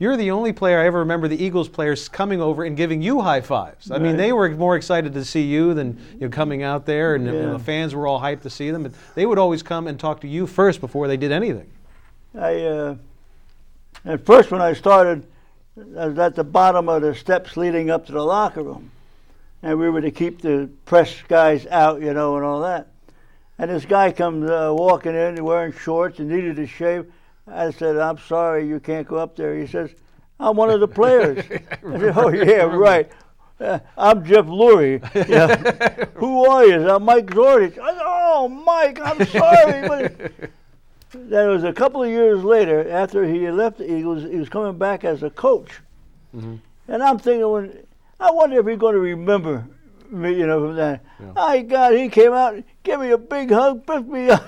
[SPEAKER 1] you're the only player I ever remember the Eagles players coming over and giving you high fives. I
[SPEAKER 4] Right.
[SPEAKER 1] mean, they were more excited to see you than you know, coming out there, and
[SPEAKER 4] Yeah.
[SPEAKER 1] you know, the fans were all hyped to see them. But they would always come and talk to you first before they did anything.
[SPEAKER 4] I uh, at first when I started, I was at the bottom of the steps leading up to the locker room, and we were to keep the press guys out, you know, and all that. And this guy comes uh, walking in wearing shorts and needed to shave. I said, "I'm sorry, you can't go up there." He says, "I'm one of the players." I said, "Oh yeah, right. Uh, I'm Jeff Lurie. Yeah. Who are you?" I'm Mike Zordich. I said, "Oh, Mike, I'm sorry." But then it was a couple of years later, after he had left the Eagles, he was coming back as a coach.
[SPEAKER 1] Mm-hmm.
[SPEAKER 4] And I'm thinking, when, I wonder if he's going to remember me, you know, from that.
[SPEAKER 1] Yeah.
[SPEAKER 4] My God, he came out, gave me a big hug, picked me up.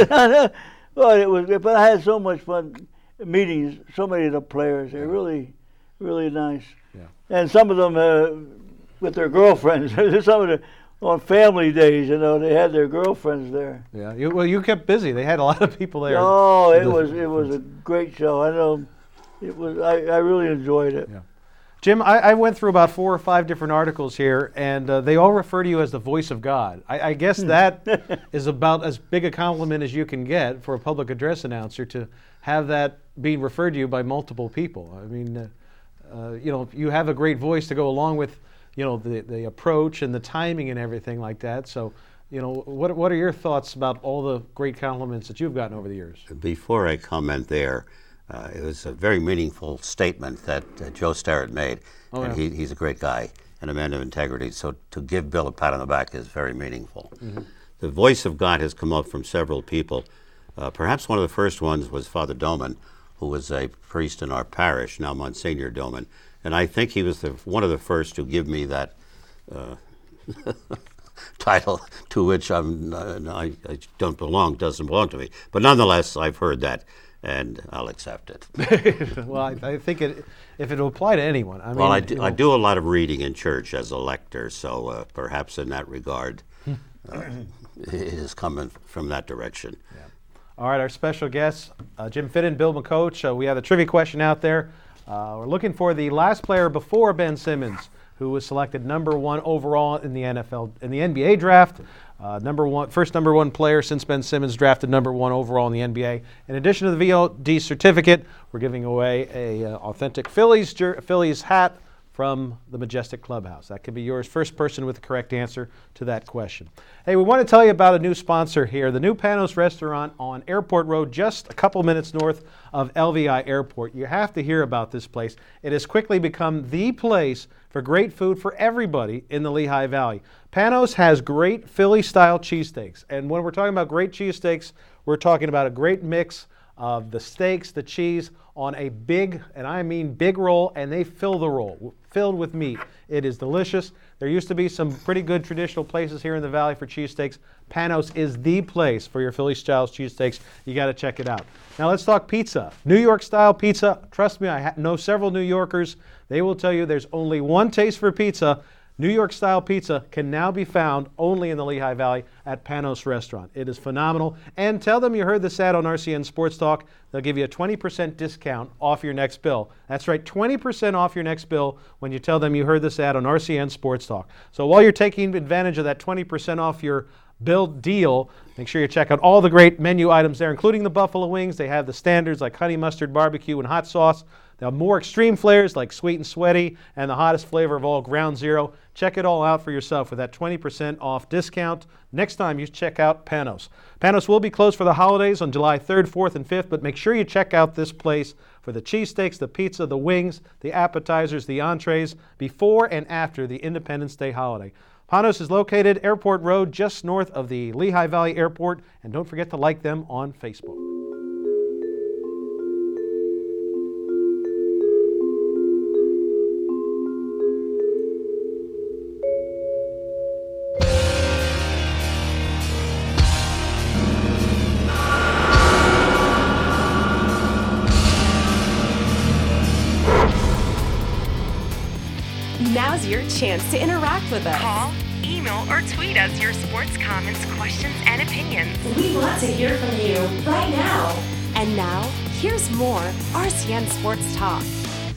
[SPEAKER 4] But it was, but I had so much fun meeting so many of the players. They're really, really nice.
[SPEAKER 1] Yeah.
[SPEAKER 4] And some of them uh, with their girlfriends. Some of the on family days, you know, they had their girlfriends there.
[SPEAKER 1] Yeah. You, well, you kept busy. They had a lot of people there.
[SPEAKER 4] Oh, it was it was a great show. I know, it was. I, I really enjoyed it.
[SPEAKER 1] Yeah. Jim, I, I went through about four or five different articles here, and uh, they all refer to you as the voice of God. I, I guess that is about as big a compliment as you can get for a public address announcer to have that being referred to you by multiple people. I mean, uh, uh, you know, you have a great voice to go along with, you know, the the approach and the timing and everything like that. So, you know, what what are your thoughts about all the great compliments that you've gotten over the years?
[SPEAKER 5] Before I comment there, uh, it was a very meaningful statement that uh, Joe Starrett made,
[SPEAKER 1] Oh,
[SPEAKER 5] and
[SPEAKER 1] yeah.
[SPEAKER 5] he, he's a great guy and a man of integrity. So to give Bill a pat on the back is very meaningful.
[SPEAKER 1] Mm-hmm.
[SPEAKER 5] The voice of God has come up from several people. Uh, perhaps one of the first ones was Father Doman, who was a priest in our parish, now Monsignor Doman. And I think he was the, one of the first to give me that uh, title, to which I'm, uh, I, I don't belong, doesn't belong to me. But nonetheless, I've heard that, and I'll accept it.
[SPEAKER 1] Well, I, I think it, if it will apply to anyone. I mean,
[SPEAKER 5] well, I do,
[SPEAKER 1] you
[SPEAKER 5] I
[SPEAKER 1] know,
[SPEAKER 5] do a lot of reading in church as a lector, so uh, perhaps in that regard, uh, it is coming from that direction.
[SPEAKER 1] Yeah. All right, our special guests, uh, Jim Fitton, Bill McCoach. Uh, we have a trivia question out there. Uh, we're looking for the last player before Ben Simmons, who was selected number one overall in the N F L, in the N B A draft. Uh, number one, first number one player since Ben Simmons drafted number one overall in the N B A. In addition to the V O D certificate, we're giving away a uh, authentic Phillies jer- Phillies hat from the Majestic Clubhouse. That could be yours. First person with the correct answer to that question. Hey, we want to tell you about a new sponsor here, the new Panos Restaurant on Airport Road, just a couple minutes north of L V I Airport. You have to hear about this place. It has quickly become the place for great food for everybody in the Lehigh Valley. Panos has great Philly-style cheesesteaks. And when we're talking about great cheesesteaks, we're talking about a great mix of the steaks, the cheese, on a big, and I mean big roll, and they fill the roll, filled with meat. It is delicious. There used to be some pretty good traditional places here in the Valley for cheesesteaks. Panos is the place for your Philly-style cheesesteaks. You got to check it out. Now let's talk pizza. New York-style pizza. Trust me, I ha- know several New Yorkers. They will tell you there's only one taste for pizza. New York-style pizza can now be found only in the Lehigh Valley at Panos Restaurant. It is phenomenal. And tell them you heard this ad on R C N Sports Talk. They'll give you a twenty percent discount off your next bill. That's right, twenty percent off your next bill when you tell them you heard this ad on R C N Sports Talk. So while you're taking advantage of that twenty percent off your bill deal, make sure you check out all the great menu items there, including the buffalo wings. They have the standards like honey mustard, barbecue, and hot sauce. They have more extreme flavors like sweet and sweaty, and the hottest flavor of all, Ground Zero. Check it all out for yourself with that twenty percent off discount next time you check out Panos. Panos will be closed for the holidays on July third, fourth, and fifth, but make sure you check out this place for the cheesesteaks, the pizza, the wings, the appetizers, the entrees, before and after the Independence Day holiday. Panos is located Airport Road, just north of the Lehigh Valley Airport, and don't forget to like them on Facebook.
[SPEAKER 3] Now's your chance to interact with us.
[SPEAKER 12] Call, email, or tweet us your sports comments, questions, and opinions.
[SPEAKER 3] We want to hear from you right now. And now, here's more R C N Sports Talk.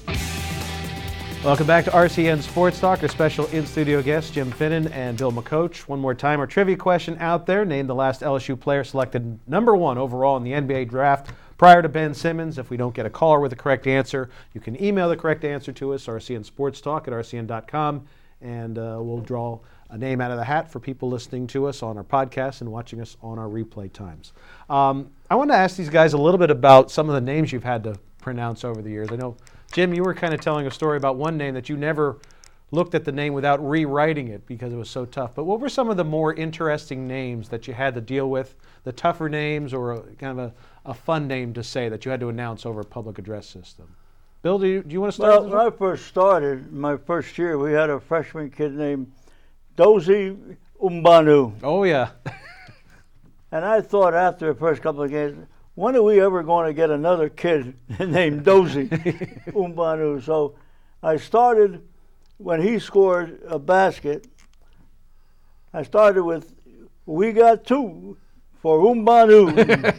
[SPEAKER 1] Welcome back to R C N Sports Talk. Our special in-studio guests, Jim Finnan and Bill McCoach. One more time, our trivia question out there. Name the last L S U player selected number one overall in the N B A draft prior to Ben Simmons. If we don't get a caller with the correct answer, you can email the correct answer to us, R C N Sports Talk at R C N dot com, and uh, we'll draw a name out of the hat for people listening to us on our podcast and watching us on our replay times. Um, I want to ask these guys a little bit about some of the names you've had to pronounce over the years. I know, Jim, you were kind of telling a story about one name that you never looked at the name without rewriting it because it was so tough. But what were some of the more interesting names that you had to deal with, the tougher names or a, kind of a, a fun name to say that you had to announce over a public address system? Bill, do you, do you want to start?
[SPEAKER 4] Well, when I first started, my first year, we had a freshman kid named Dozie Umbanu.
[SPEAKER 1] Oh, yeah.
[SPEAKER 4] And I thought after the first couple of games, when are we ever going to get another kid named Dozie Umbanu? So I started, when he scored a basket, I started with, we got two for Umbanu.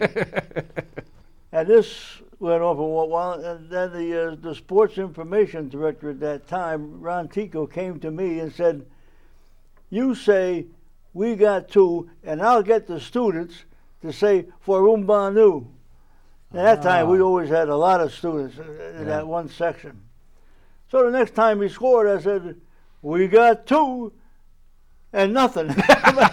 [SPEAKER 4] And this went on for a while, and then the, uh, the sports information director at that time, Ron Tico, came to me and said, you say, we got two, and I'll get the students to say, for Umbanu. At that time, we always had a lot of students in yeah. that one section. So the next time he scored, I said, we got two, and nothing.
[SPEAKER 1] so,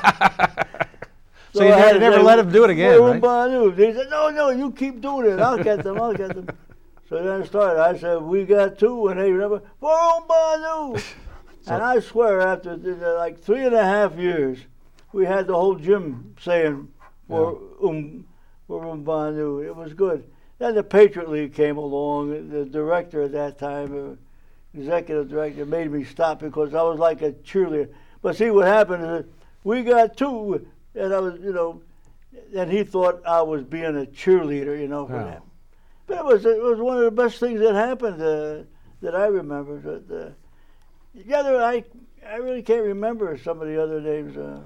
[SPEAKER 1] so you never, never let him do it again, right?
[SPEAKER 4] Umbanu. They said, no, no, you keep doing it. I'll get them, I'll get them. So then I started. I said, we got two, and they remember, for Umbanu. So, and I swear, after like three and a half years, we had the whole gym saying for yeah. um for Umbanu. It was good. Then the Patriot League came along. The director at that time, uh, executive director, made me stop because I was like a cheerleader. But see, what happened is we got two, and I was, you know, and he thought I was being a cheerleader, you know, for yeah. them. But it was it was one of the best things that happened uh, that I remember. That, uh, The other, I, I really can't remember some of the other names. Uh.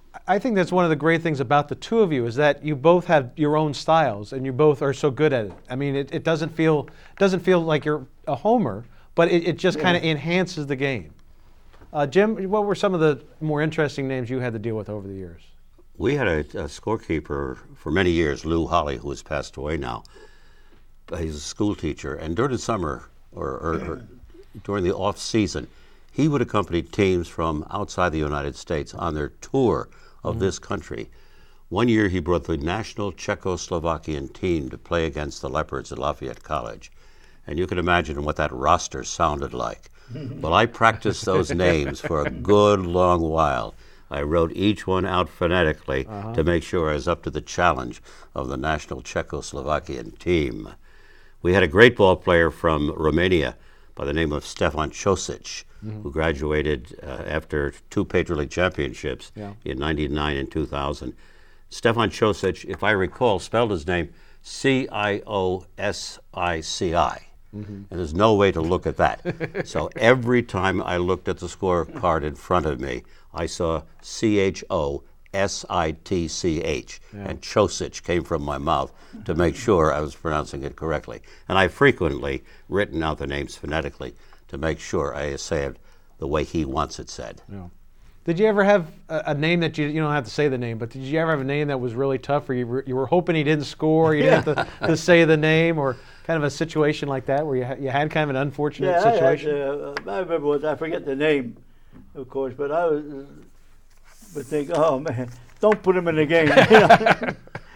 [SPEAKER 1] I think that's one of the great things about the two of you is that you both have your own styles and you both are so good at it. I mean, it, it doesn't feel it doesn't feel like you're a homer, but it, it just yeah. kind of enhances the game. Uh, Jim, what were some of the more interesting names you had to deal with over the years?
[SPEAKER 5] We had a, a scorekeeper for many years, Lou Holly, who has passed away now. He's a school teacher, and during the summer or, or, or during the off season, he would accompany teams from outside the United States on their tour of mm-hmm. this country. One year he brought the national Czechoslovakian team to play against the Leopards at Lafayette College. And you can imagine what that roster sounded like. Well, I practiced those names for a good long while. I wrote each one out phonetically uh-huh. to make sure I was up to the challenge of the national Czechoslovakian team. We had a great ball player from Romania by the name of Stefan Čosić, mm-hmm. who graduated uh, after two Patriot League championships yeah. in ninety-nine and two thousand. Stefan Čosić, if I recall, spelled his name C I O S I C I. Mm-hmm. And there's no way to look at that. So every time I looked at the scorecard in front of me, I saw C H O S I T C H, yeah. and Čosić came from my mouth to make sure I was pronouncing it correctly. And I frequently written out the names phonetically to make sure I say it the way he wants it said.
[SPEAKER 1] Yeah. Did you ever have a, a name that you, you don't have to say the name, but did you ever have a name that was really tough where you were, you were hoping he didn't score, you didn't have to, to say the name, or kind of a situation like that where you, ha- you had kind of an unfortunate
[SPEAKER 4] yeah,
[SPEAKER 1] situation?
[SPEAKER 4] I, had, uh, I remember what, I forget the name, of course, but I was, uh, would think, oh man, don't put him in the game. You know?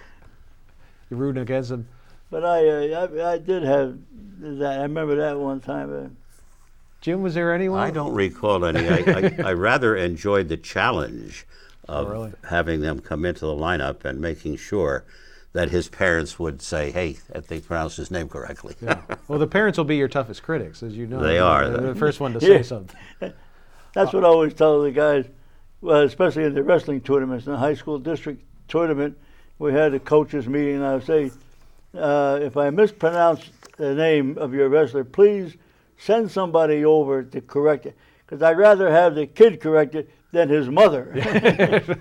[SPEAKER 1] You're rooting against him.
[SPEAKER 4] But I, uh, I, I did have that. I remember that one time. Uh,
[SPEAKER 1] Jim, was there anyone?
[SPEAKER 5] I don't recall any. I, I, I rather enjoyed the challenge of
[SPEAKER 1] oh, really?
[SPEAKER 5] having them come into the lineup and making sure that his parents would say, hey, that they pronounced his name correctly.
[SPEAKER 1] Yeah. Well, the parents will be your toughest critics, as you know.
[SPEAKER 5] They are.
[SPEAKER 1] They're the first one to say
[SPEAKER 4] yeah.
[SPEAKER 1] something.
[SPEAKER 4] That's what I always tell the guys, well, especially in the wrestling tournaments, in the high school district tournament, we had a coaches meeting, and I would say, uh, if I mispronounce the name of your wrestler, please send somebody over to correct it, because I'd rather have the kid correct it than his mother.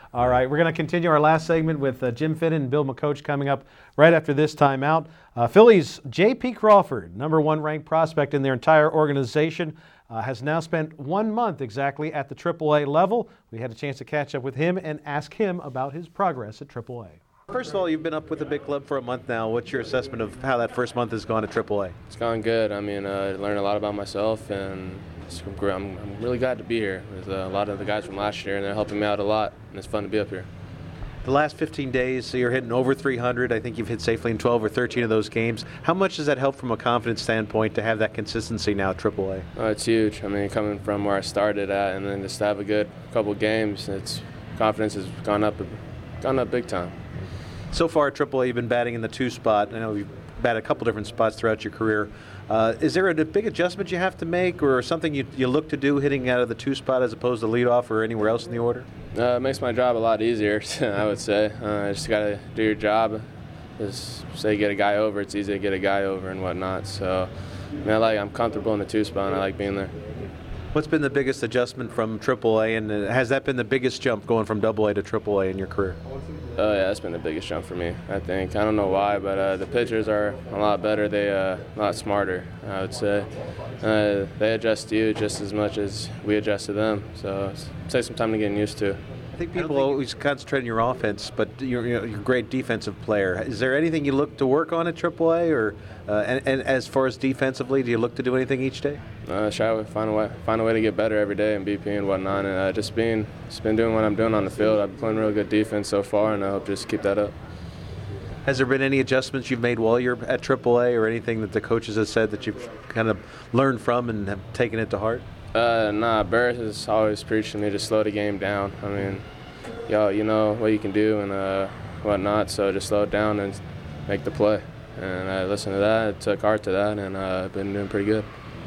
[SPEAKER 1] All right, we're going to continue our last segment with uh, Jim Finnan and Bill McCoach coming up right after this timeout. Uh, Phillies' J P. Crawford, number one ranked prospect in their entire organization, uh, has now spent one month exactly at the triple A level. We had a chance to catch up with him and ask him about his progress at triple A. First of all, you've been up with the big club for a month now. What's your assessment of how that first month has gone at triple A?
[SPEAKER 13] It's gone good. I mean, uh, I learned a lot about myself, and it's, I'm, I'm really glad to be here. There's a lot of the guys from last year, and they're helping me out a lot, and it's fun to be up here.
[SPEAKER 1] The last fifteen days, so you're hitting over three hundred. I think you've hit safely in twelve or thirteen of those games. How much does that help from a confidence standpoint to have that consistency now at triple A?
[SPEAKER 13] Oh, it's huge. I mean, coming from where I started at, and then just to have a good couple games, it's confidence has gone up, gone up big time.
[SPEAKER 1] So far at triple A, you've been batting in the two spot. I know you've batted a couple different spots throughout your career. Uh, is there a, a big adjustment you have to make, or something you, you look to do hitting out of the two spot as opposed to leadoff or anywhere else in the order?
[SPEAKER 13] Uh, it makes my job a lot easier, I would say. Uh, just got to do your job. Just say get a guy over, it's easy to get a guy over and whatnot. So, I mean, I like, I'm comfortable in the two spot, and I like being there.
[SPEAKER 1] What's been the biggest adjustment from triple A, and has that been the biggest jump going from double A to triple A in your career?
[SPEAKER 13] Oh, yeah, that's been the biggest jump for me, I think. I don't know why, but uh, the pitchers are a lot better. They're uh, a lot smarter, I would say. Uh, they adjust to you just as much as we adjust to them, so it takes some time to get used to.
[SPEAKER 1] I think people always concentrate on your offense, but you're, you're a great defensive player. Is there anything you look to work on at triple A, or uh, and, and as far as defensively, do you look to do anything each day?
[SPEAKER 13] Uh, try to find a way, find a way to get better every day in B P and whatnot, and uh, just being, just been doing what I'm doing on the field. I've been playing real good defense so far, and I hope just keep that up.
[SPEAKER 1] Has there been any adjustments you've made while you're at triple A, or anything that the coaches have said that you've kind of learned from and have taken it to heart?
[SPEAKER 13] Uh, nah, Barrett has always preached to me to slow the game down. I mean, yo, you know what you can do and uh, whatnot, so just slow it down and make the play. And I listened to that, I took heart to that, and uh, I've been doing pretty good.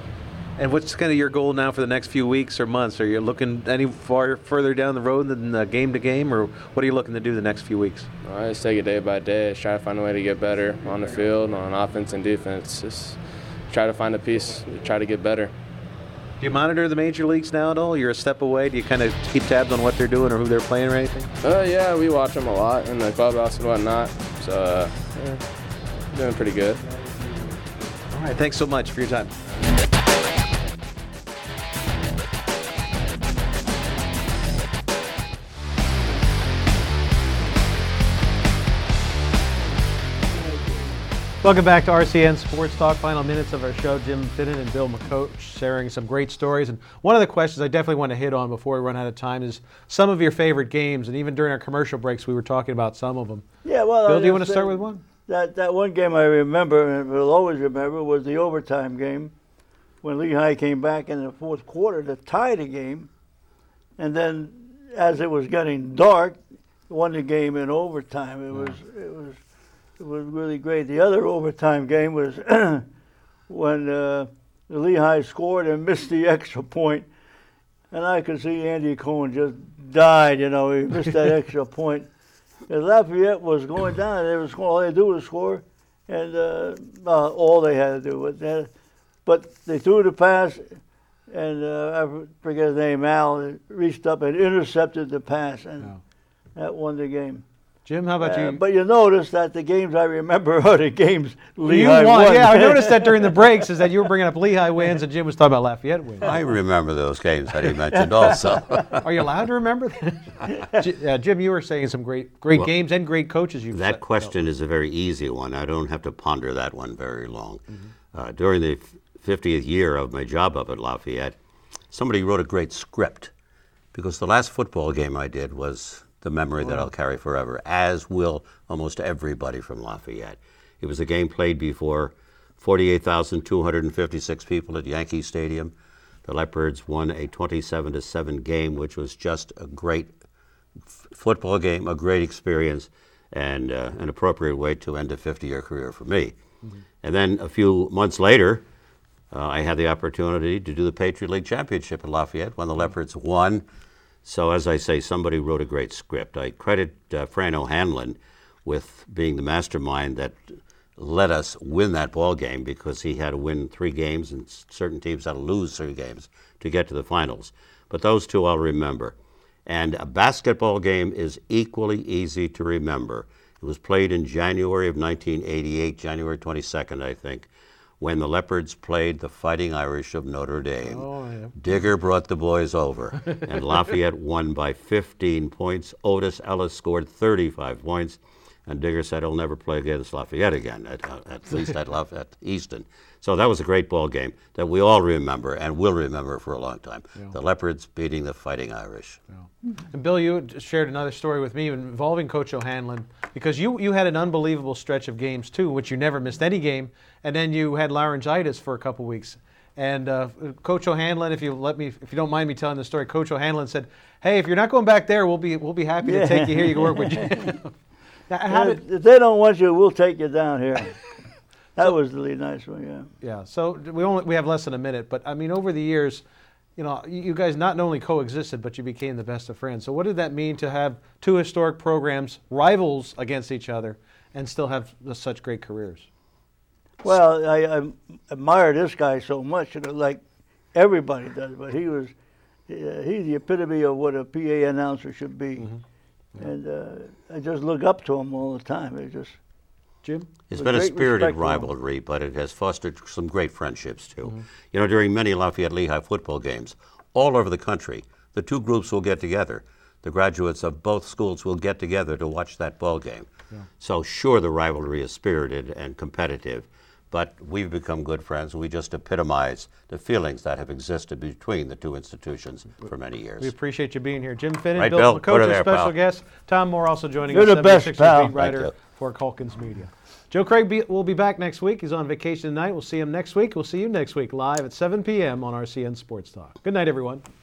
[SPEAKER 1] And what's kind of your goal now for the next few weeks or months? Are you looking any far further down the road than uh, game to game, or what are you looking to do the next few weeks?
[SPEAKER 13] I just take it day by day. Just try to find a way to get better on the field, on offense and defense. Just try to find a piece, try to get better.
[SPEAKER 1] Do you monitor the major leagues now at all? You're a step away. Do you kind of keep tabs on what they're doing or who they're playing or anything?
[SPEAKER 13] Uh, yeah, we watch them a lot in the clubhouse and whatnot. So, uh, yeah, doing pretty good.
[SPEAKER 1] All right, thanks so much for your time. Welcome back to R C N Sports Talk. Final minutes of our show. Jim Finnan and Bill McCoach sharing some great stories. And one of the questions I definitely want to hit on before we run out of time is some of your favorite games. And even during our commercial breaks, we were talking about some of them.
[SPEAKER 4] Yeah, well,
[SPEAKER 1] Bill,
[SPEAKER 4] I
[SPEAKER 1] do you want to
[SPEAKER 4] say
[SPEAKER 1] start with one?
[SPEAKER 4] That that one game I remember and will always remember was the overtime game when Lehigh came back in the fourth quarter to tie the game, and then as it was getting dark, won the game in overtime. It was it was. It was really great. The other overtime game was when uh, Lehigh scored and missed the extra point, and I could see Andy Cohen just died. You know, he missed that extra point. And Lafayette was going down. They was all they had to do was score, and uh, uh, all they had to do was that. But they threw the pass, and uh, I forget his name, Al, reached up and intercepted the pass, and oh. that won the game.
[SPEAKER 1] Jim, how about
[SPEAKER 4] uh,
[SPEAKER 1] you?
[SPEAKER 4] But you notice that the games I remember are the games Lehigh
[SPEAKER 1] you won.
[SPEAKER 4] won.
[SPEAKER 1] Yeah, I noticed that during the breaks is that you were bringing up Lehigh wins and Jim was talking about Lafayette wins.
[SPEAKER 5] I remember those games that he mentioned also.
[SPEAKER 1] Are you allowed to remember that? uh, Jim, you were saying some great great well, games and great coaches you've
[SPEAKER 5] That
[SPEAKER 1] set.
[SPEAKER 5] question is a very easy one. I don't have to ponder that one very long. Mm-hmm. uh, during the fiftieth year of my job up at Lafayette, somebody wrote a great script because the last football game I did was the memory that I'll carry forever, as will almost everybody from Lafayette. It was a game played before forty-eight thousand two hundred fifty-six people at Yankee Stadium. The Leopards won a twenty-seven to seven game, which was just a great f- football game, a great experience, and uh, an appropriate way to end a fifty-year career for me. Mm-hmm. And then a few months later, uh, I had the opportunity to do the Patriot League Championship at Lafayette when the Leopards won. So, as I say, somebody wrote a great script. I credit uh, Fran O'Hanlon with being the mastermind that let us win that ball game because he had to win three games and certain teams had to lose three games to get to the finals. But those two I'll remember. And a basketball game is equally easy to remember. It was played in January of nineteen eighty-eight, January twenty-second, I think, when the Leopards played the Fighting Irish of Notre Dame.
[SPEAKER 1] Oh, yeah.
[SPEAKER 5] Digger brought the boys over, and Lafayette won by fifteen points. Otis Ellis scored thirty-five points, and Digger said he'll never play against Lafayette again, at, at least at Lafayette Easton. So that was a great ball game that we all remember and will remember for a long time.
[SPEAKER 1] Yeah.
[SPEAKER 5] The Leopards beating the Fighting Irish.
[SPEAKER 1] Yeah. And Bill, you shared another story with me involving Coach O'Hanlon, because you, you had an unbelievable stretch of games too, which you never missed any game, and then you had laryngitis for a couple weeks. And uh, Coach O'Hanlon, if you let me, if you don't mind me telling the story, Coach O'Hanlon said, "Hey, if you're not going back there, we'll be we'll be happy
[SPEAKER 4] Yeah.
[SPEAKER 1] to take you here. You can work with Jim." Now, how
[SPEAKER 4] Yeah,
[SPEAKER 1] did,
[SPEAKER 4] if they don't want you, we'll take you down here. That was really nice one, yeah.
[SPEAKER 1] Yeah, so we only we have less than a minute, but I mean, over the years, you know, you you guys not only coexisted, but you became the best of friends. So what did that mean to have two historic programs, rivals against each other, and still have such great careers?
[SPEAKER 4] Well, I, I admire this guy so much, you know, like everybody does, but he was, uh, he's the epitome of what a P A announcer should be. Mm-hmm. And uh, I just look up to him all the time. It just,
[SPEAKER 1] Jim?
[SPEAKER 5] It's been a spirited rivalry, but it has fostered some great friendships, too. Mm-hmm. You know, during many Lafayette-Lehigh football games, all over the country, the two groups will get together. The graduates of both schools will get together to watch that ball game. Yeah. So sure, the rivalry is spirited and competitive, but we've become good friends, and we just epitomize the feelings that have existed between the two institutions for many years.
[SPEAKER 1] We appreciate you being here. Jim Finnan,
[SPEAKER 5] right,
[SPEAKER 1] Bill
[SPEAKER 5] Bill?
[SPEAKER 1] Coach,
[SPEAKER 5] There,
[SPEAKER 1] special
[SPEAKER 5] pal.
[SPEAKER 1] guest. Tom Moore also joining
[SPEAKER 4] You're
[SPEAKER 1] us,
[SPEAKER 4] the best,
[SPEAKER 1] seventy-sixers
[SPEAKER 4] pal.
[SPEAKER 1] beat writer for Calkins Media. Joe Craig be, will be back next week. He's on vacation tonight. We'll see him next week. We'll see you next week live at seven p.m. on R C N Sports Talk. Good night, everyone.